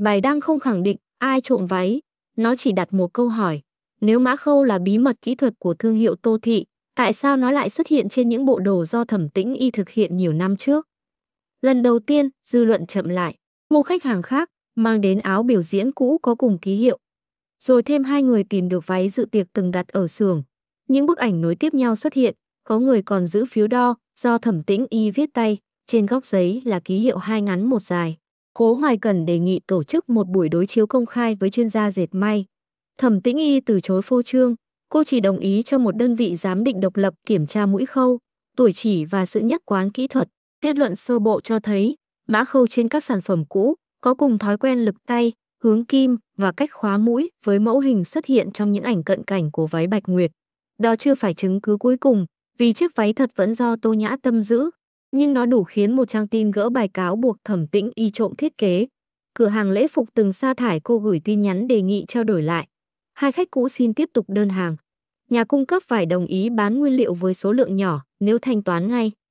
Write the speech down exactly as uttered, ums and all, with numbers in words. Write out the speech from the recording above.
Bài đăng không khẳng định ai trộm váy, nó chỉ đặt một câu hỏi. Nếu mã khâu là bí mật kỹ thuật của thương hiệu Tô Thị, tại sao nó lại xuất hiện trên những bộ đồ do Thẩm Tĩnh Y thực hiện nhiều năm trước? Lần đầu tiên, dư luận chậm lại. Một khách hàng khác mang đến áo biểu diễn cũ có cùng ký hiệu. Rồi thêm hai người tìm được váy dự tiệc từng đặt ở xưởng. Những bức ảnh nối tiếp nhau xuất hiện, có người còn giữ phiếu đo do Thẩm Tĩnh Y viết tay, trên góc giấy là ký hiệu hai ngắn một dài. Cố Hoài Cẩn đề nghị tổ chức một buổi đối chiếu công khai với chuyên gia dệt may. Thẩm Tĩnh Y từ chối phô trương, cô chỉ đồng ý cho một đơn vị giám định độc lập kiểm tra mũi khâu, tuổi chỉ và sự nhất quán kỹ thuật. Kết luận sơ bộ cho thấy, mã khâu trên các sản phẩm cũ có cùng thói quen lực tay, hướng kim và cách khóa mũi với mẫu hình xuất hiện trong những ảnh cận cảnh của váy Bạch Nguyệt. Đó chưa phải chứng cứ cuối cùng, vì chiếc váy thật vẫn do Tô Nhã Tâm giữ, nhưng nó đủ khiến một trang tin gỡ bài cáo buộc Thẩm Tĩnh Y trộm thiết kế. Cửa hàng lễ phục từng sa thải cô gửi tin nhắn đề nghị trao đổi lại. Hai khách cũ xin tiếp tục đơn hàng. Nhà cung cấp phải đồng ý bán nguyên liệu với số lượng nhỏ nếu thanh toán ngay.